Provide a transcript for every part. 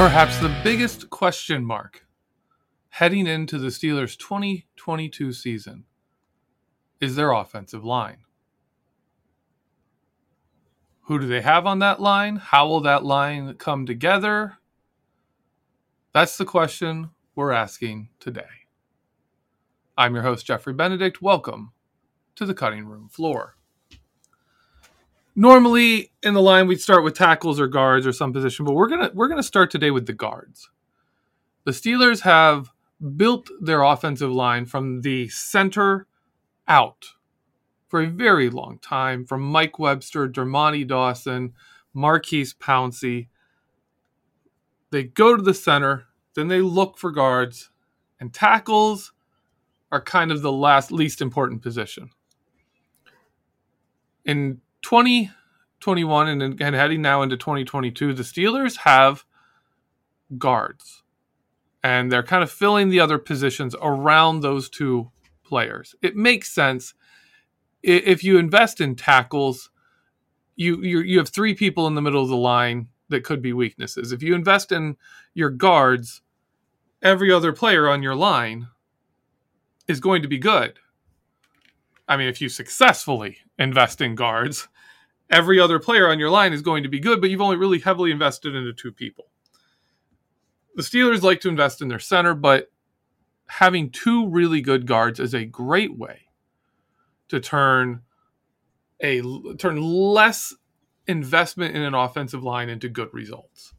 Perhaps the biggest question mark heading into the Steelers' 2022 season is their offensive line. Who do they have on that line? How will that line come together? That's the question we're asking today. I'm your host, Jeffrey Benedict. Welcome to the cutting room floor. Normally in the line we'd start with tackles or guards or some position, but we're gonna start today with the guards. The Steelers have built their offensive line from the center out for a very long time, from Mike Webster, Dermontti Dawson, Maurkice Pouncey. They go to the center, then they look for guards, and tackles are kind of the least important position. In 2021 and heading now into 2022, the Steelers have guards, and they're kind of filling the other positions around those two players. It makes sense. If you invest in tackles, you have three people in the middle of the line that could be weaknesses. If you invest in your guards, every other player on your line is going to be good. I mean, if you successfully invest in guards, every other player on your line is going to be good, but you've only really heavily invested into two people. The Steelers like to invest in their center, but having two really good guards is a great way to turn less investment in an offensive line into good results.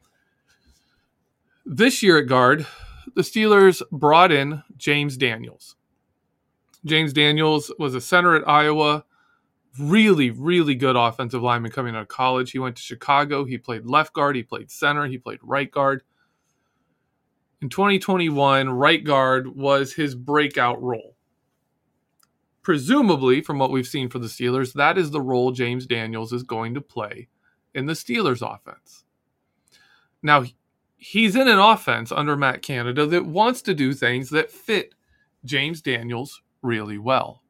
This year at guard, the Steelers brought in James Daniels. James Daniels was a center at Iowa, really, really good offensive lineman coming out of college. He went to Chicago. He played left guard. He played center. He played right guard. In 2021, right guard was his breakout role. Presumably, from what we've seen for the Steelers, that is the role James Daniels is going to play in the Steelers offense. Now, he's in an offense under Matt Canada that wants to do things that fit James Daniels really well.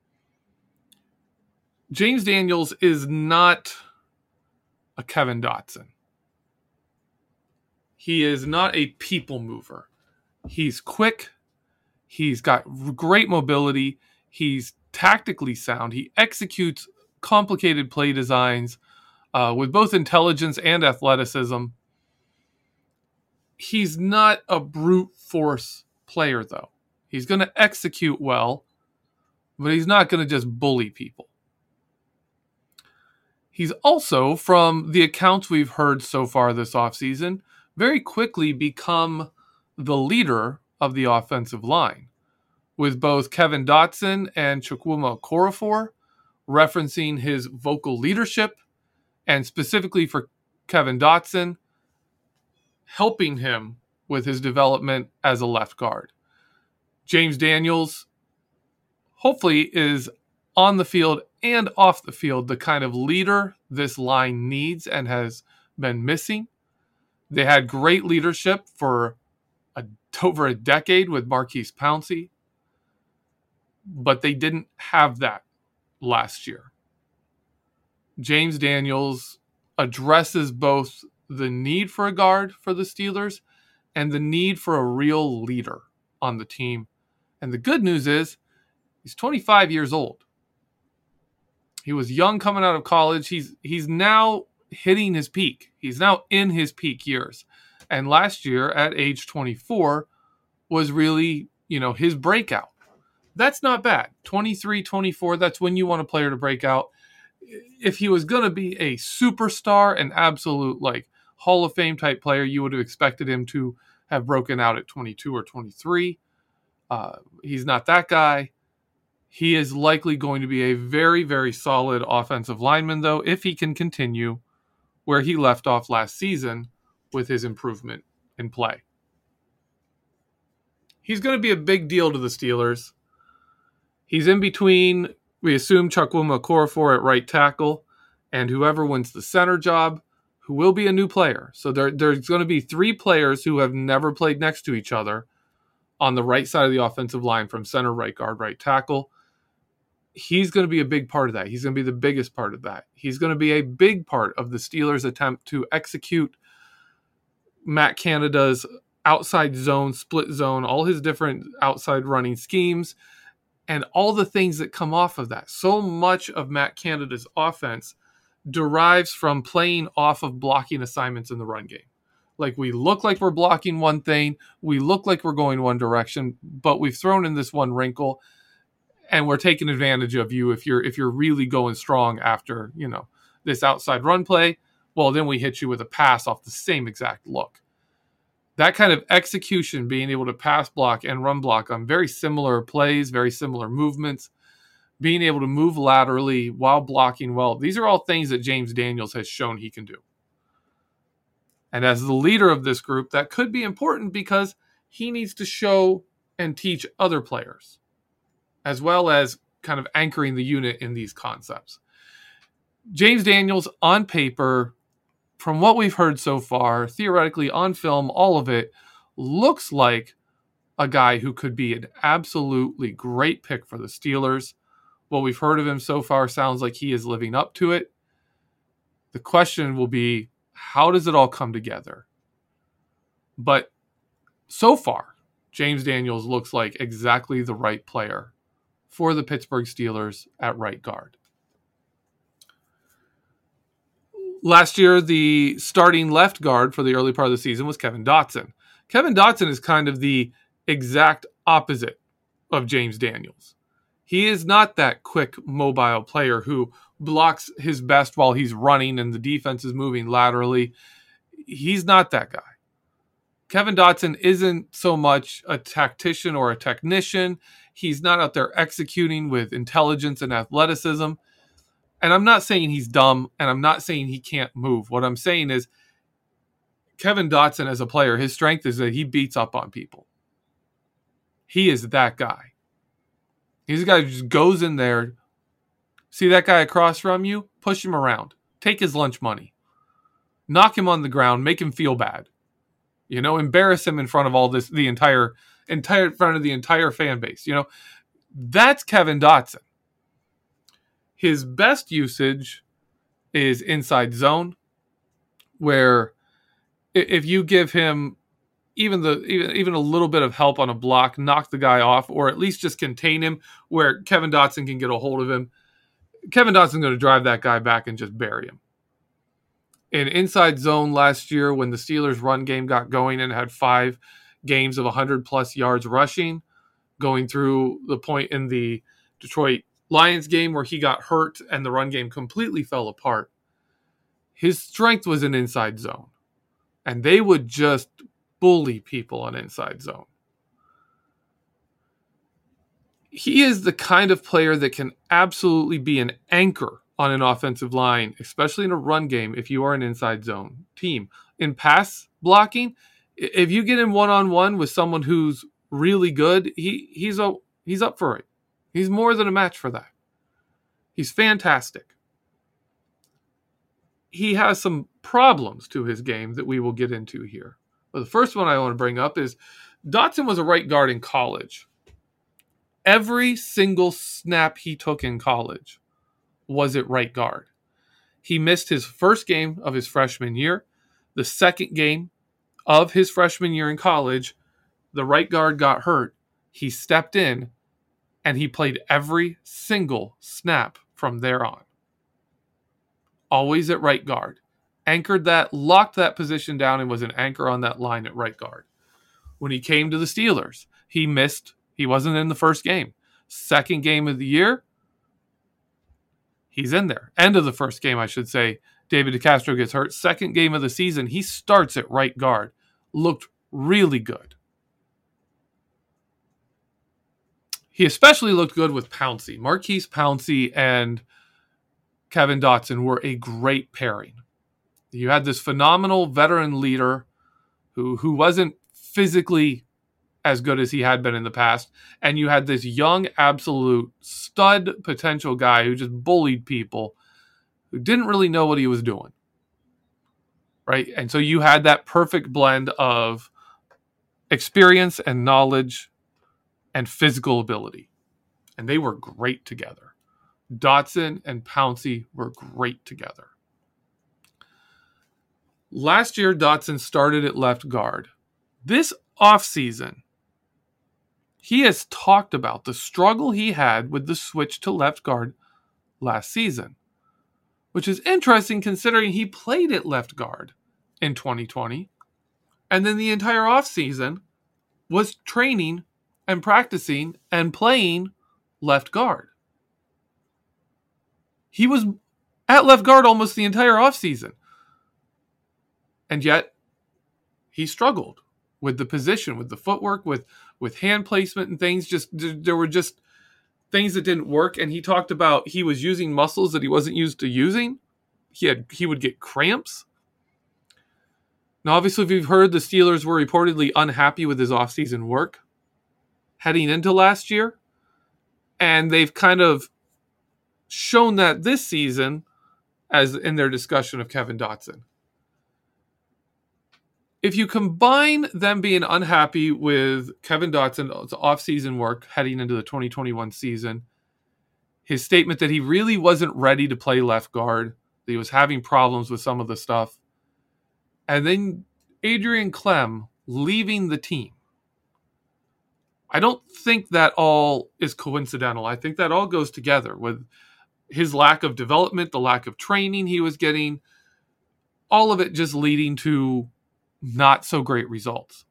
James Daniels is not a Kevin Dotson. He is not a people mover. He's quick. He's got great mobility. He's tactically sound. He executes complicated play designs with both intelligence and athleticism. He's not a brute force player, though. He's going to execute well, but he's not going to just bully people. He's also, from the accounts we've heard so far this offseason, very quickly become the leader of the offensive line, with both Kevin Dotson and Chukwuma Okorafor referencing his vocal leadership, and specifically for Kevin Dotson, helping him with his development as a left guard. James Daniels hopefully is on the field and off the field the kind of leader this line needs and has been missing. They had great leadership for over a decade with Maurkice Pouncey, but they didn't have that last year. James Daniels addresses both the need for a guard for the Steelers and the need for a real leader on the team. And the good news is he's 25 years old. He was young coming out of college. He's now hitting his peak. He's now in his peak years. And last year at age 24 was really, his breakout. That's not bad. 23, 24, that's when you want a player to break out. If he was going to be a superstar, an absolute Hall of Fame type player, you would have expected him to have broken out at 22 or 23. He's not that guy. He is likely going to be a very, very solid offensive lineman, though, if he can continue where he left off last season with his improvement in play. He's going to be a big deal to the Steelers. He's in between, we assume, Chukwuma Okorafor at right tackle and whoever wins the center job, who will be a new player. So there's going to be three players who have never played next to each other on the right side of the offensive line from center, right guard, right tackle. He's going to be a big part of that. He's going to be the biggest part of that. He's going to be a big part of the Steelers' attempt to execute Matt Canada's outside zone, split zone, all his different outside running schemes, and all the things that come off of that. So much of Matt Canada's offense derives from playing off of blocking assignments in the run game. Like, we look like we're blocking one thing, we look like we're going one direction, but we've thrown in this one wrinkle, and we're taking advantage of you if you're really going strong after, this outside run play. Well, then we hit you with a pass off the same exact look. That kind of execution, being able to pass block and run block on very similar plays, very similar movements, being able to move laterally while blocking well, these are all things that James Daniels has shown he can do. And as the leader of this group, that could be important because he needs to show and teach other players, as well as kind of anchoring the unit in these concepts. James Daniels, on paper, from what we've heard so far, theoretically, on film, all of it, looks like a guy who could be an absolutely great pick for the Steelers. What we've heard of him so far sounds like he is living up to it. The question will be, how does it all come together? But so far, James Daniels looks like exactly the right player for the Pittsburgh Steelers at right guard. Last year, the starting left guard for the early part of the season was Kevin Dotson. Kevin Dotson is kind of the exact opposite of James Daniels. He is not that quick, mobile player who blocks his best while he's running and the defense is moving laterally. He's not that guy. Kevin Dotson isn't so much a tactician or a technician. He's not out there executing with intelligence and athleticism. And I'm not saying he's dumb, and I'm not saying he can't move. What I'm saying is Kevin Dotson as a player, his strength is that he beats up on people. He is that guy. He's a guy who just goes in there, see that guy across from you, push him around, take his lunch money, knock him on the ground, make him feel bad. Embarrass him in front of all this, the entire front of the entire fan base. That's Kevin Dotson. His best usage is inside zone, where if you give him even a little bit of help on a block, knock the guy off, or at least just contain him where Kevin Dotson can get a hold of him, Kevin Dotson's going to drive that guy back and just bury him. In inside zone last year, when the Steelers' run game got going and had 5 games of 100-plus yards rushing, going through the point in the Detroit Lions game where he got hurt and the run game completely fell apart, his strength was in inside zone. And they would just bully people on inside zone. He is the kind of player that can absolutely be an anchor on an offensive line, especially in a run game if you are an inside zone team. In pass blocking, if you get in one-on-one with someone who's really good, he's up for it. He's more than a match for that. He's fantastic. He has some problems to his game that we will get into here. But the first one I want to bring up is Dotson was a right guard in college. Every single snap he took in college was at right guard. He missed his first game of his freshman year. The second game of his freshman year in college, the right guard got hurt. He stepped in, and he played every single snap from there on. Always at right guard. Anchored that, locked that position down, and was an anchor on that line at right guard. When he came to the Steelers, he missed. He wasn't in the first game. Second game of the year, he's in there. End of the first game, I should say. David DeCastro gets hurt. Second game of the season, he starts at right guard. Looked really good. He especially looked good with Pouncey. Maurkice Pouncey and Kevin Dotson were a great pairing. You had this phenomenal veteran leader who wasn't physically as good as he had been in the past, and you had this young, absolute stud potential guy who just bullied people, who didn't really know what he was doing. Right? And so you had that perfect blend of experience and knowledge and physical ability. And they were great together. Dotson and Pouncey were great together. Last year, Dotson started at left guard. This offseason, he has talked about the struggle he had with the switch to left guard last season, which is interesting considering he played at left guard in 2020, and then the entire offseason was training and practicing and playing left guard. He was at left guard almost the entire offseason. And yet, he struggled with the position, with the footwork, with hand placement and things. There were just things that didn't work. And he talked about he was using muscles that he wasn't used to using. He would get cramps. Now, obviously, if you've heard, the Steelers were reportedly unhappy with his offseason work heading into last year. And they've kind of shown that this season as in their discussion of Kevin Dotson. If you combine them being unhappy with Kevin Dotson's offseason work heading into the 2021 season, his statement that he really wasn't ready to play left guard, that he was having problems with some of the stuff, and then Adrian Klemm leaving the team, I don't think that all is coincidental. I think that all goes together with his lack of development, the lack of training he was getting, all of it just leading to not so great results.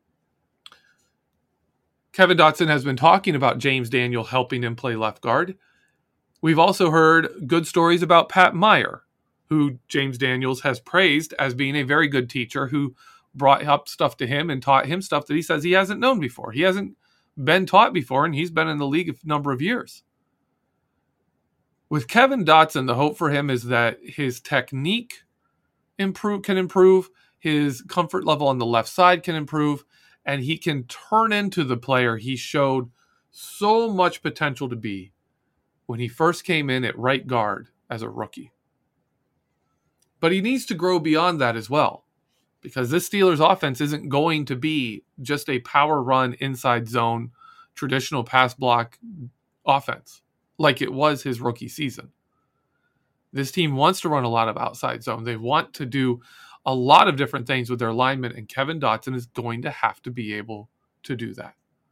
Kevin Dotson has been talking about James Daniel helping him play left guard. We've also heard good stories about Pat Meyer, who James Daniels has praised as being a very good teacher who brought up stuff to him and taught him stuff that he says he hasn't known before. He hasn't been taught before, and he's been in the league a number of years. With Kevin Dotson, the hope for him is that his technique can improve, his comfort level on the left side can improve, and he can turn into the player he showed so much potential to be when he first came in at right guard as a rookie. But he needs to grow beyond that as well, because this Steelers offense isn't going to be just a power run inside zone, traditional pass block offense like it was his rookie season. This team wants to run a lot of outside zone. They want to do a lot of different things with their linemen, and Kevin Dotson is going to have to be able to do that.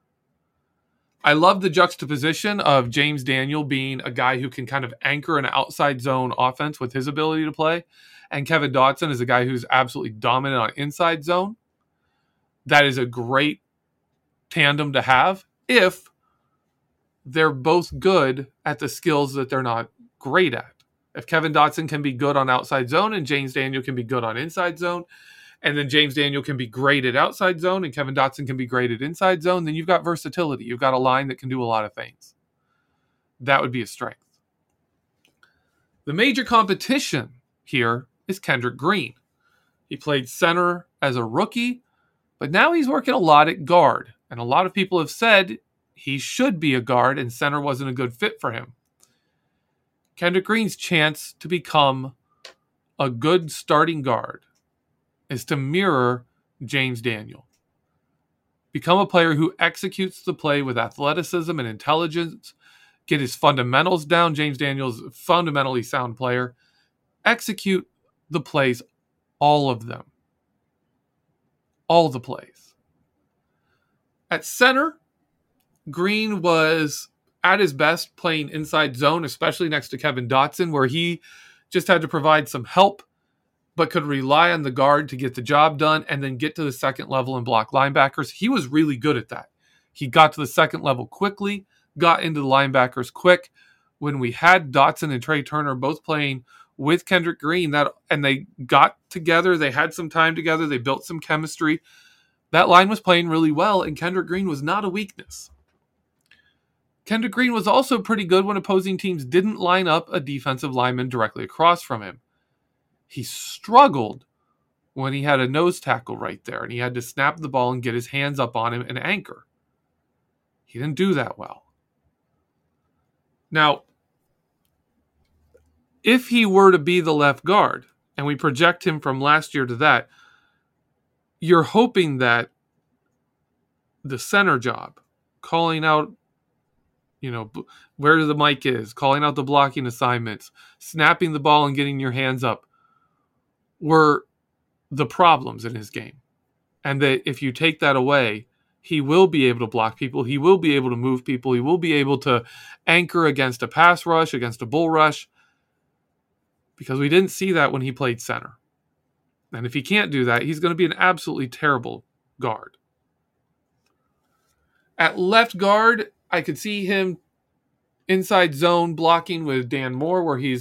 I love the juxtaposition of James Daniel being a guy who can kind of anchor an outside zone offense with his ability to play, and Kevin Dotson is a guy who's absolutely dominant on inside zone. That is a great tandem to have if they're both good at the skills that they're not great at. If Kevin Dotson can be good on outside zone and James Daniel can be good on inside zone, and then James Daniel can be great at outside zone and Kevin Dotson can be great at inside zone, then you've got versatility. You've got a line that can do a lot of things. That would be a strength. The major competition here is Kendrick Green. He played center as a rookie, but now he's working a lot at guard. And a lot of people have said he should be a guard and center wasn't a good fit for him. Kendrick Green's chance to become a good starting guard is to mirror James Daniel. Become a player who executes the play with athleticism and intelligence, get his fundamentals down. James Daniel's a fundamentally sound player. Execute the plays, all of them. All the plays. At center, Green was at his best playing inside zone, especially next to Kevin Dotson, where he just had to provide some help, but could rely on the guard to get the job done and then get to the second level and block linebackers. He was really good at that. He got to the second level quickly, got into the linebackers quick. When we had Dotson and Trey Turner both playing with Kendrick Green, and they got together, they had some time together, they built some chemistry. That line was playing really well, and Kendrick Green was not a weakness. Kendrick Green was also pretty good when opposing teams didn't line up a defensive lineman directly across from him. He struggled when he had a nose tackle right there, and he had to snap the ball and get his hands up on him and anchor. He didn't do that well. Now, if he were to be the left guard, and we project him from last year to that, you're hoping that the center job, calling out, where the mic is, calling out the blocking assignments, snapping the ball and getting your hands up, were the problems in his game. And that if you take that away, he will be able to block people. He will be able to move people. He will be able to anchor against a pass rush, against a bull rush, because we didn't see that when he played center. And if he can't do that, he's going to be an absolutely terrible guard. At left guard, I could see him inside zone blocking with Dan Moore, where he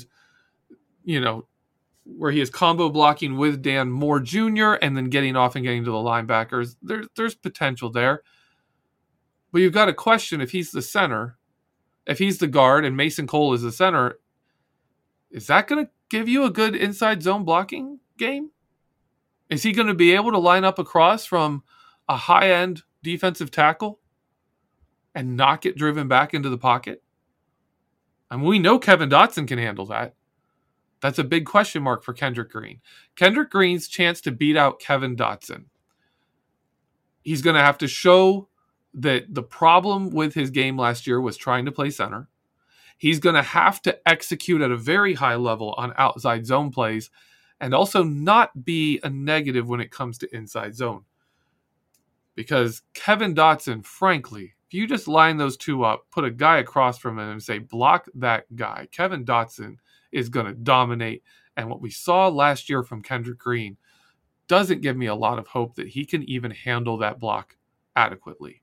is combo blocking with Dan Moore Jr. and then getting off and getting to the linebackers. There's potential there. But you've got to question if he's the center, if he's the guard and Mason Cole is the center, is that going to give you a good inside zone blocking game? Is he going to be able to line up across from a high-end defensive tackle and not get driven back into the pocket? I mean, we know Kevin Dotson can handle that. That's a big question mark for Kendrick Green. Kendrick Green's chance to beat out Kevin Dotson, he's going to have to show that the problem with his game last year was trying to play center. He's going to have to execute at a very high level on outside zone plays and also not be a negative when it comes to inside zone. Because Kevin Dotson, frankly, if you just line those two up, put a guy across from him and say, block that guy, Kevin Dotson is going to dominate. And what we saw last year from Kendrick Green doesn't give me a lot of hope that he can even handle that block adequately.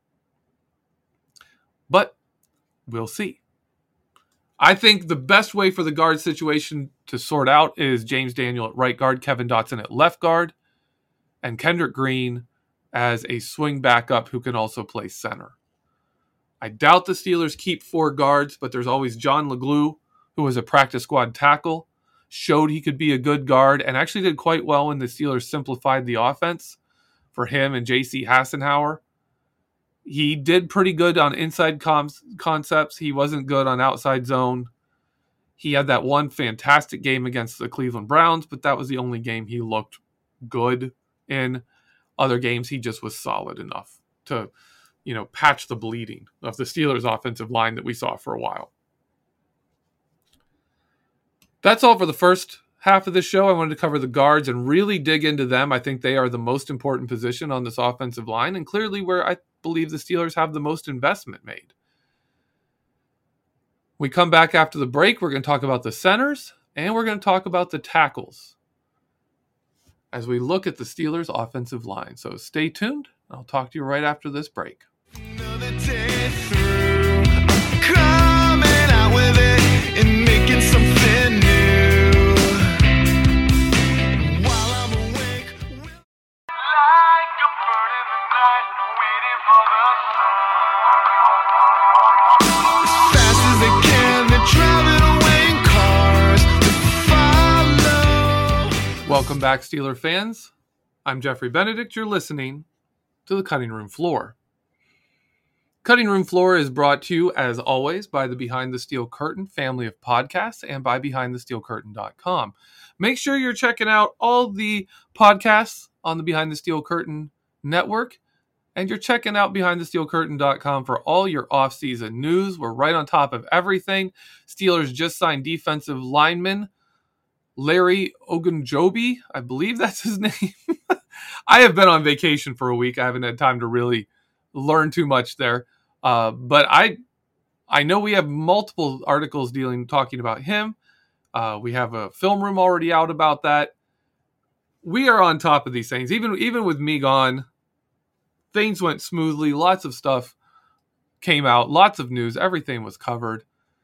But we'll see. I think the best way for the guard situation to sort out is James Daniel at right guard, Kevin Dotson at left guard, and Kendrick Green as a swing backup who can also play center. I doubt the Steelers keep 4 guards, but there's always John LeGlue, who was a practice squad tackle, showed he could be a good guard, and actually did quite well when the Steelers simplified the offense for him and J.C. Hassenauer. He did pretty good on inside concepts. He wasn't good on outside zone. He had that one fantastic game against the Cleveland Browns, but that was the only game he looked good in. Other games, he just was solid enough to, patch the bleeding of the Steelers' offensive line that we saw for a while. That's all for the first half of the show. I wanted to cover the guards and really dig into them. I think they are the most important position on this offensive line and clearly where I believe the Steelers have the most investment made. We come back after the break. We're going to talk about the centers and we're going to talk about the tackles as we look at the Steelers' offensive line. So stay tuned. I'll talk to you right after this break. Another day through, I'm coming out with it and making something new. While I'm awake, like a bird in the night, waiting for the sun. As fast as they can, they're driving away in cars to follow. Welcome back, Steeler fans. I'm Jeffrey Benedict. You're listening to the Cutting Room Floor. Cutting Room Floor is brought to you, as always, by the Behind the Steel Curtain family of podcasts and by BehindTheSteelCurtain.com. Make sure you're checking out all the podcasts on the Behind the Steel Curtain network, and you're checking out BehindTheSteelCurtain.com for all your off-season news. We're right on top of everything. Steelers just signed defensive lineman Larry Ogunjobi. I believe that's his name. I have been on vacation for a week. I haven't had time to really learn too much there. But I know we have multiple articles talking about him. We have a film room already out about that. We are on top of these things. Even with me gone, things went smoothly. Lots of stuff came out. Lots of news. Everything was covered.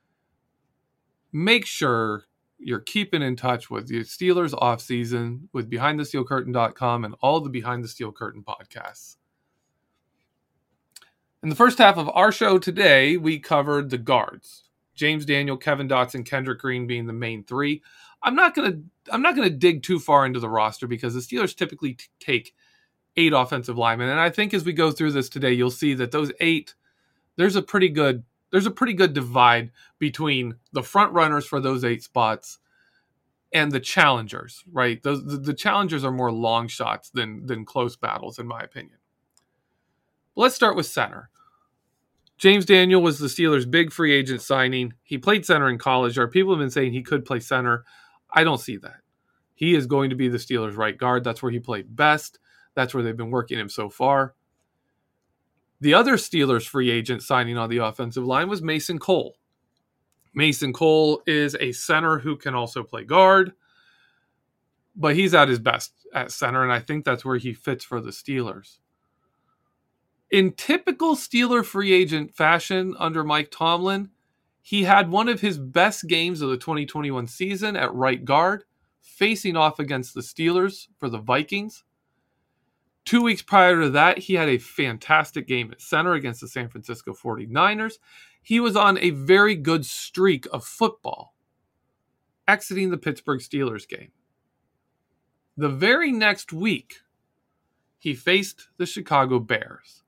Make sure you're keeping in touch with the Steelers offseason with BehindTheSteelCurtain.com and all the Behind the Steel Curtain podcasts. In the first half of our show today, we covered the guards. James Daniel, Kevin Dotson, Kendrick Green being the main 3. I'm not gonna dig too far into the roster because the Steelers typically take 8 offensive linemen. And I think as we go through this today, you'll see that those 8, there's a pretty good divide between the front runners for those 8 spots and the challengers, right? The challengers are more long shots than close battles, in my opinion. Let's start with center. James Daniel was the Steelers' big free agent signing. He played center in college. People have been saying he could play center. I don't see that. He is going to be the Steelers' right guard. That's where he played best. That's where they've been working him so far. The other Steelers free agent signing on the offensive line was Mason Cole. Mason Cole is a center who can also play guard, but he's at his best at center, and I think that's where he fits for the Steelers. In typical Steeler free agent fashion under Mike Tomlin, he had one of his best games of the 2021 season at right guard, facing off against the Steelers for the Vikings. 2 weeks prior to that, he had a fantastic game at center against the San Francisco 49ers. He was on a very good streak of football, exiting the Pittsburgh Steelers game. The very next week, he faced the Chicago Bears.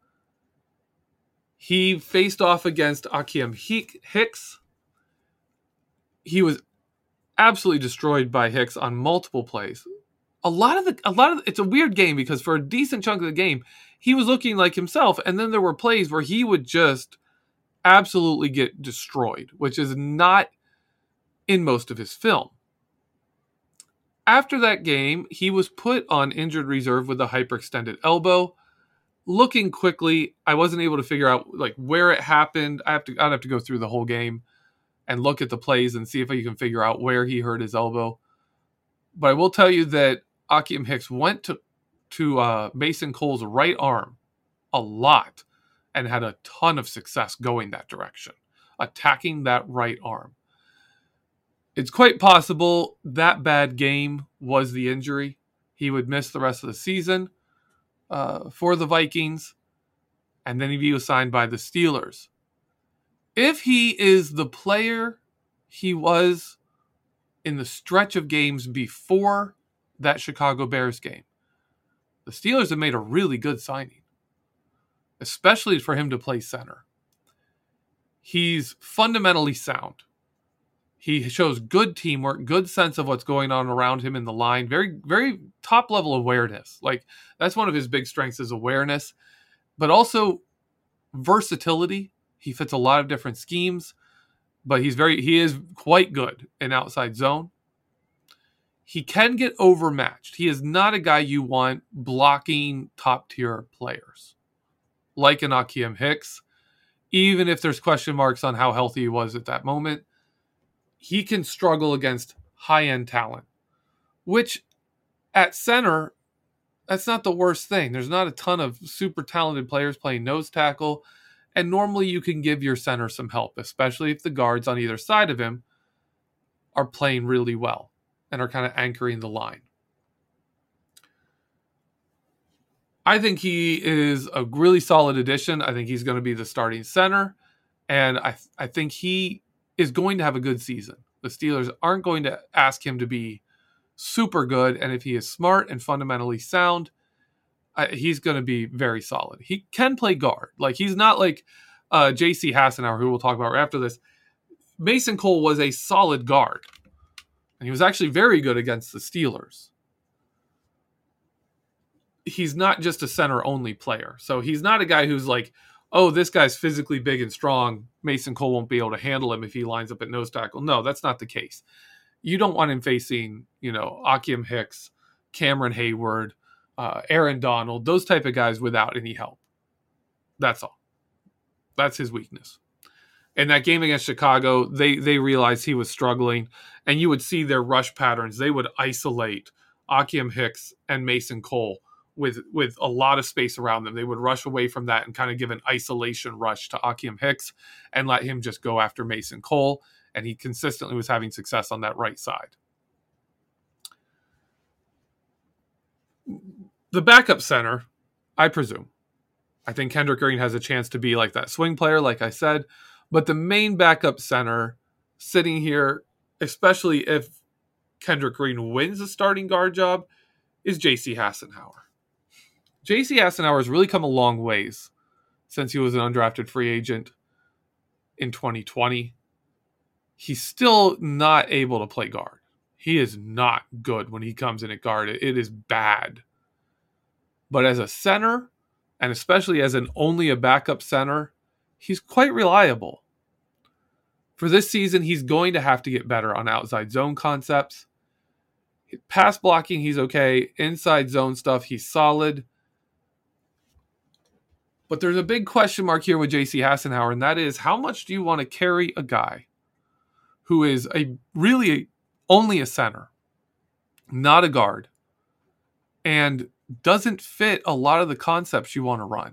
He faced off against Akiem Hicks. He was absolutely destroyed by Hicks on multiple plays. It's a weird game because for a decent chunk of the game, he was looking like himself, and then there were plays where he would just absolutely get destroyed, which is not in most of his film. After that game, he was put on injured reserve with a hyperextended elbow. Looking quickly, I wasn't able to figure out where it happened. I'd have to go through the whole game and look at the plays and see if I can figure out where he hurt his elbow. But I will tell you that Akiem Hicks went to Mason Cole's right arm a lot and had a ton of success going that direction, attacking that right arm. It's quite possible that bad game was the injury. He would miss the rest of the season for the Vikings, and then he'd be assigned by the Steelers. If he is the player he was in the stretch of games before that Chicago Bears game, the Steelers have made a really good signing, especially for him to play center. He's fundamentally sound. He shows good teamwork, good sense of what's going on around him in the line, very, very top level awareness. That's one of his big strengths is awareness, but also versatility. He fits a lot of different schemes, but he is quite good in outside zone. He can get overmatched. He is not a guy you want blocking top-tier players like an Akiem Hicks. Even if there's question marks on how healthy he was at that moment, he can struggle against high-end talent, which at center, that's not the worst thing. There's not a ton of super talented players playing nose tackle, and normally you can give your center some help, especially if the guards on either side of him are playing really well and are kind of anchoring the line. I think he is a really solid addition. I think he's going to be the starting center, and I think he is going to have a good season. The Steelers aren't going to ask him to be super good, and if he is smart and fundamentally sound, he's going to be very solid. He can play guard. He's not like J.C. Hassenauer, who we'll talk about right after this. Mason Cole was a solid guard, and he was actually very good against the Steelers. He's not just a center-only player. So he's not a guy who's like, oh, this guy's physically big and strong. Mason Cole won't be able to handle him if he lines up at nose tackle. No, that's not the case. You don't want him facing, Akiem Hicks, Cameron Hayward, Aaron Donald, those type of guys without any help. That's all. That's his weakness. In that game against Chicago, they realized he was struggling, and you would see their rush patterns. They would isolate Akiem Hicks and Mason Cole with a lot of space around them. They would rush away from that and kind of give an isolation rush to Akiem Hicks and let him just go after Mason Cole, and he consistently was having success on that right side. The backup center, I presume. I think Kendrick Green has a chance to be like that swing player, like I said. But the main backup center sitting here, especially if Kendrick Green wins the starting guard job, is J.C. Hassenauer. J.C. Hassenauer has really come a long ways since he was an undrafted free agent in 2020. He's still not able to play guard. He is not good when he comes in at guard. It is bad. But as a center, and especially as only a backup center, he's quite reliable. For this season, he's going to have to get better on outside zone concepts. Pass blocking, he's okay. Inside zone stuff, he's solid. But there's a big question mark here with J.C. Hassenauer, and that is, how much do you want to carry a guy who is really only a center, not a guard, and doesn't fit a lot of the concepts you want to run?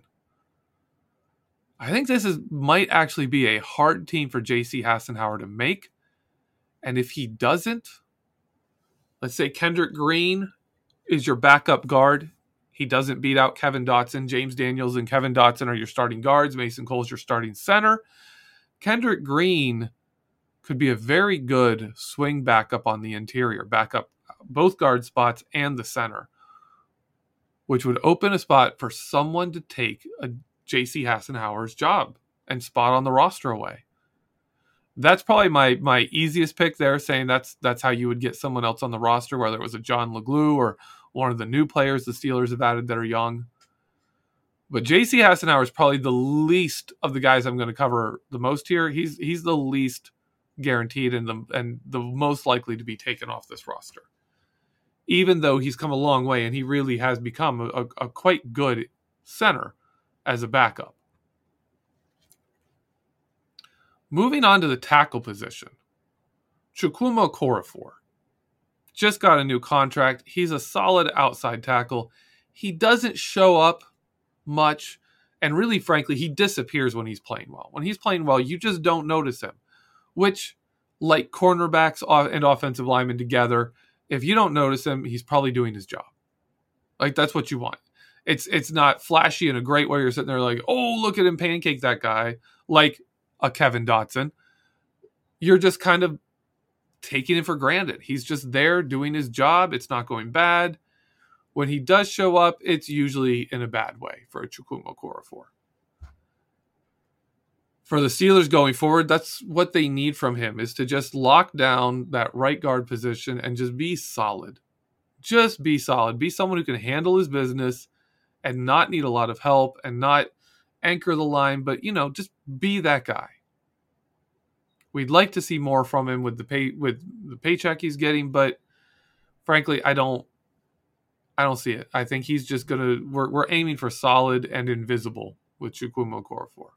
I think this might actually be a hard team for J.C. Hassenauer to make. And if he doesn't, let's say Kendrick Green is your backup guard. He doesn't beat out Kevin Dotson. James Daniels and Kevin Dotson are your starting guards. Mason Cole's your starting center. Kendrick Green could be a very good swing backup on the interior, backup both guard spots and the center, which would open a spot for someone to take a J.C. Hassenauer's job and spot on the roster away. That's probably my easiest pick there, saying that's how you would get someone else on the roster, whether it was a John LeGlue or one of the new players the Steelers have added that are young. But J.C. Hassenauer is probably the least of the guys I'm going to cover the most here. He's the least guaranteed and the most likely to be taken off this roster, even though he's come a long way and he really has become a quite good center as a backup. Moving on to the tackle position, Chukwuma Okorafor just got a new contract. He's a solid outside tackle. He doesn't show up much, and really, frankly, he disappears when he's playing well. When he's playing well, you just don't notice him, which, like cornerbacks and offensive linemen together, if you don't notice him, he's probably doing his job. Like, that's what you want. It's not flashy in a great way. You're sitting there like, oh, look at him pancake that guy, like a Kevin Dotson. You're just kind of taking it for granted. He's just there doing his job. It's not going bad. When he does show up, it's usually in a bad way for a Chukwuma Okorafor. For the Steelers going forward, that's what they need from him, is to just lock down that right guard position and just be solid. Just be solid. Be someone who can handle his business and not need a lot of help and not anchor the line, but, just be that guy. We'd like to see more from him with the paycheck he's getting, but frankly, I don't see it. I think he's just we're aiming for solid and invisible with Chukwuma Okorafor.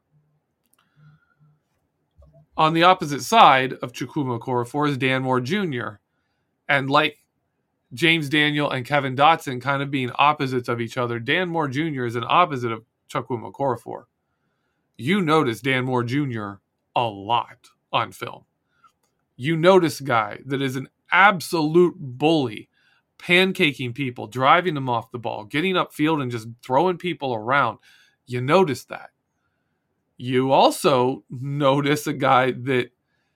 On the opposite side of Chukwuma Okorafor is Dan Moore Jr. And like James Daniel and Kevin Dotson kind of being opposites of each other, Dan Moore Jr. is an opposite of Chukwuma Okorafor. You notice Dan Moore Jr. a lot on film. You notice a guy that is an absolute bully, pancaking people, driving them off the ball, getting upfield and just throwing people around. You notice that. You also notice a guy that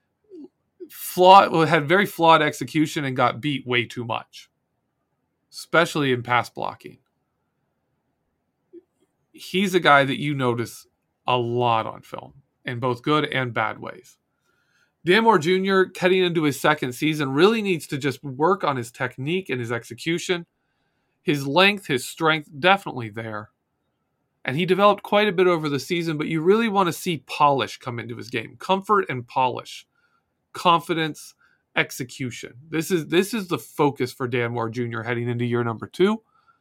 had very flawed execution and got beat way too much, especially in pass blocking. He's a guy that you notice a lot on film in both good and bad ways. Dan Moore Jr., heading into his second season, really needs to just work on his technique and his execution. His length, his strength, definitely there. And he developed quite a bit over the season, but you really want to see polish come into his game. Comfort and polish. Confidence, execution. This is the focus for Dan Moore Jr. heading into year number 2.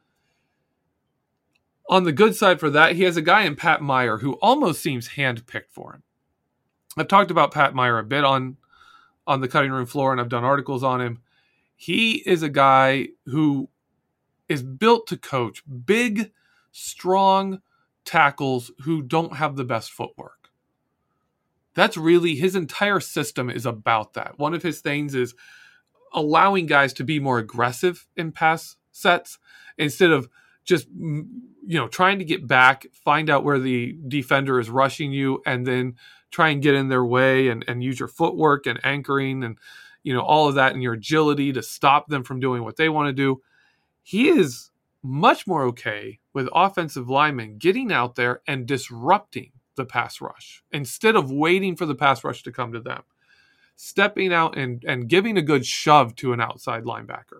On the good side for that, he has a guy in Pat Meyer who almost seems handpicked for him. I've talked about Pat Meyer a bit on the cutting room floor, and I've done articles on him. He is a guy who is built to coach big, strong tackles who don't have the best footwork. That's really, his entire system is about that. One of his things is allowing guys to be more aggressive in pass sets instead of just, trying to get back, find out where the defender is rushing you, and then try and get in their way and use your footwork and anchoring and, all of that, and your agility to stop them from doing what they want to do. He is much more okay with offensive linemen getting out there and disrupting the pass rush instead of waiting for the pass rush to come to them. Stepping out and giving a good shove to an outside linebacker.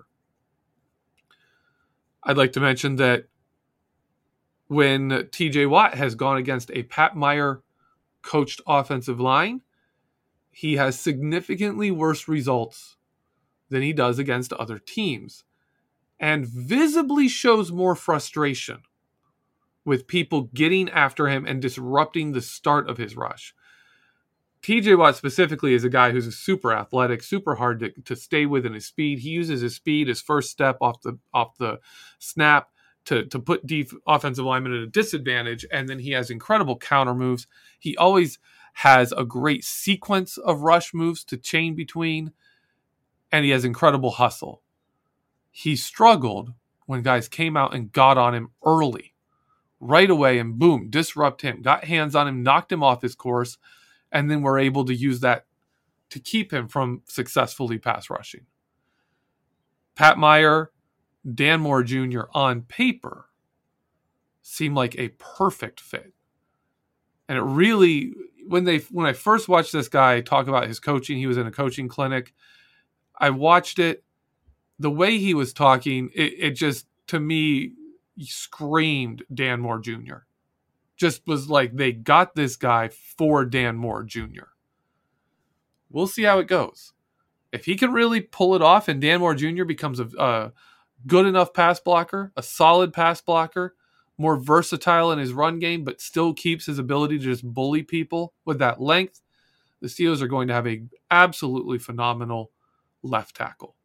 I'd like to mention that when TJ Watt has gone against a Pat Meyer coached offensive line, he has significantly worse results than he does against other teams, and visibly shows more frustration with people getting after him and disrupting the start of his rush. TJ Watt specifically is a guy who's super athletic, super hard to stay within his speed. He uses his speed, his first step off the snap to put offensive linemen at a disadvantage, and then he has incredible counter moves. He always has a great sequence of rush moves to chain between, and he has incredible hustle. He struggled when guys came out and got on him early, right away, and boom, disrupt him, got hands on him, knocked him off his course, and then were able to use that to keep him from successfully pass rushing. Pat Meyer, Dan Moore Jr. on paper seemed like a perfect fit. And it really, when I first watched this guy talk about his coaching, he was in a coaching clinic. I watched it. The way he was talking, it just, to me, screamed Dan Moore Jr. Just was like, they got this guy for Dan Moore Jr. We'll see how it goes. If he can really pull it off and Dan Moore Jr. becomes a good enough pass blocker, a solid pass blocker, more versatile in his run game, but still keeps his ability to just bully people with that length, the Steelers are going to have a absolutely phenomenal left tackle.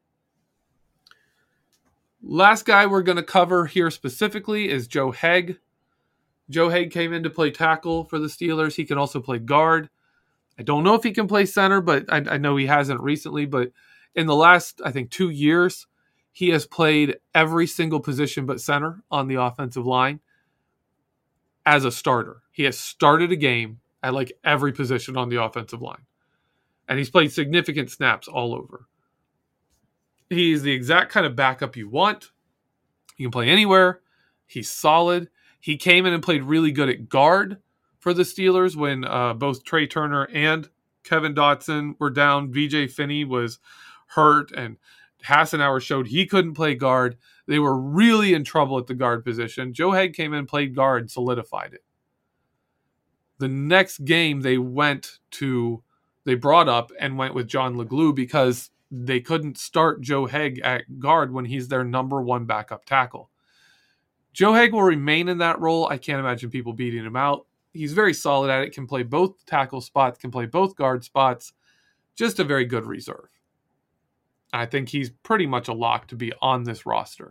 Last guy we're going to cover here specifically is Joe Haeg. Joe Haeg came in to play tackle for the Steelers. He can also play guard. I don't know if he can play center, but I know he hasn't recently. But in the last, I think, 2 years, he has played every single position but center on the offensive line as a starter. He has started a game at like every position on the offensive line. And he's played significant snaps all over. He's the exact kind of backup you want. He can play anywhere. He's solid. He came in and played really good at guard for the Steelers when both Trey Turner and Kevin Dotson were down. VJ Finney was hurt, and Hassenauer showed he couldn't play guard. They were really in trouble at the guard position. Joe Haeg came in, played guard, solidified it. The next game they brought up and went with John LeGlue because they couldn't start Joe Haeg at guard when he's their number one backup tackle. Joe Haeg will remain in that role. I can't imagine people beating him out. He's very solid at it, can play both tackle spots, can play both guard spots. Just a very good reserve. I think he's pretty much a lock to be on this roster.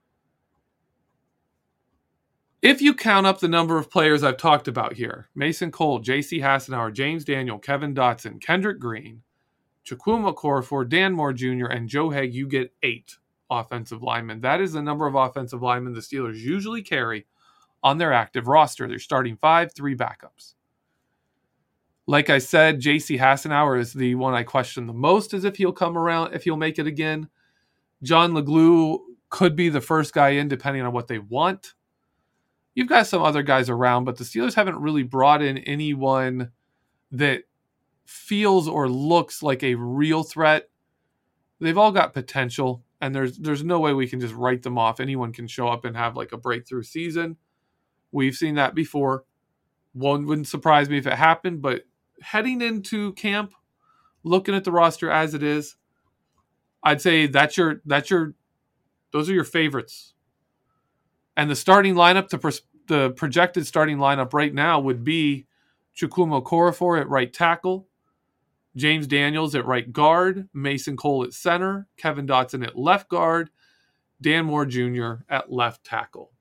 If you count up the number of players I've talked about here, Mason Cole, J.C. Hassenauer, James Daniel, Kevin Dotson, Kendrick Green, Chukwuma Okorafor, Dan Moore Jr., and Joe Haeg, you get 8 offensive linemen. That is the number of offensive linemen the Steelers usually carry on their active roster. They're starting 5, 3 backups. Like I said, J.C. Hassenauer is the one I question the most as if he'll come around, if he'll make it again. John LeGlue could be the first guy in depending on what they want. You've got some other guys around, but the Steelers haven't really brought in anyone that feels or looks like a real threat. They've all got potential, and there's no way we can just write them off. Anyone can show up and have like a breakthrough season. We've seen that before. One wouldn't surprise me if it happened, but heading into camp, looking at the roster as it is, I'd say those are your favorites. And the starting lineup, the projected starting lineup right now would be Chukwuma Okorafor at right tackle, James Daniels at right guard, Mason Cole at center, Kevin Dotson at left guard, Dan Moore Jr. at left tackle.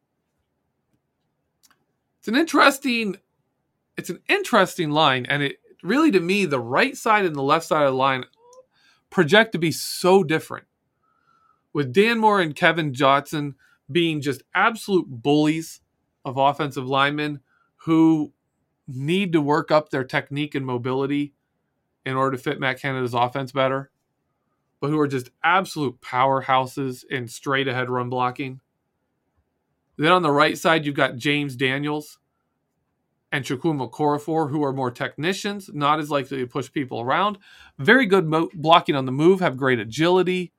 It's an interesting line, and it really, to me, the right side and the left side of the line project to be so different. With Dan Moore and Kevin Dotson being just absolute bullies of offensive linemen who need to work up their technique and mobility in order to fit Matt Canada's offense better, but who are just absolute powerhouses in straight ahead run blocking. Then on the right side, you've got James Daniels and Chukwuma Okorafor, who are more technicians, not as likely to push people around. Very good blocking on the move, have great agility.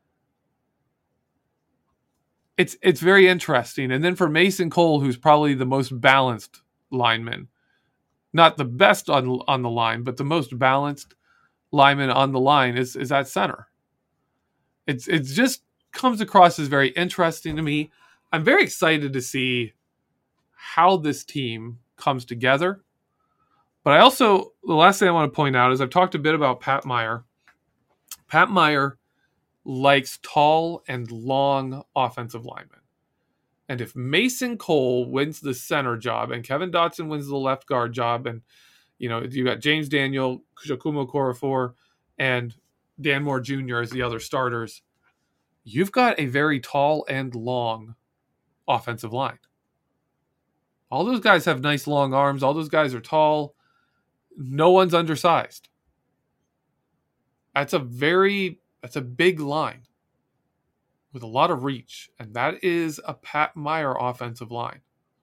It's very interesting. And then for Mason Cole, who's probably the most balanced lineman, not the best on the line, but the most balanced lineman on the line is at center. It just comes across as very interesting to me. I'm very excited to see how this team comes together. But I also, the last thing I want to point out is I've talked a bit about Pat Meyer. Pat Meyer likes tall and long offensive linemen. And if Mason Cole wins the center job and Kevin Dotson wins the left guard job, and you got James Daniel, Jakumo Korafor, and Dan Moore Jr. as the other starters, you've got a very tall and long offensive line. All those guys have nice long arms. All those guys are tall. No one's undersized. That's a big line with a lot of reach, and that is a Pat Meyer offensive line.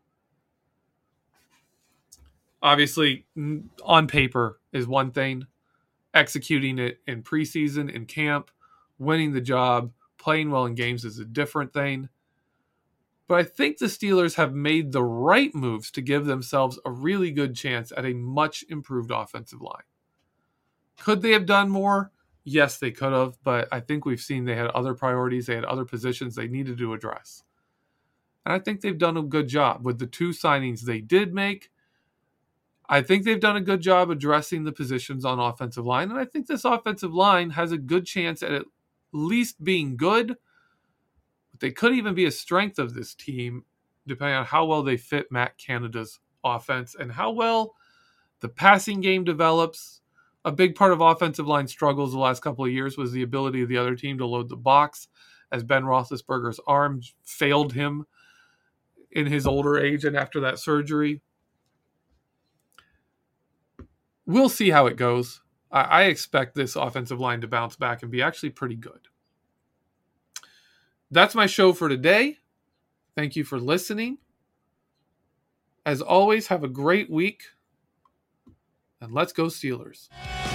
Obviously, on paper is one thing. Executing it in preseason, in camp, winning the job, playing well in games is a different thing. But I think the Steelers have made the right moves to give themselves a really good chance at a much improved offensive line. Could they have done more? Yes, they could have, but I think we've seen they had other priorities. They had other positions they needed to address. And I think they've done a good job. With the 2 signings they did make, I think they've done a good job addressing the positions on offensive line. And I think this offensive line has a good chance at least being good. But they could even be a strength of this team, depending on how well they fit Matt Canada's offense and how well the passing game develops. A big part of offensive line struggles the last couple of years was the ability of the other team to load the box, as Ben Roethlisberger's arm failed him in his older age and after that surgery. We'll see how it goes. I expect this offensive line to bounce back and be actually pretty good. That's my show for today. Thank you for listening. As always, have a great week. And let's go Steelers.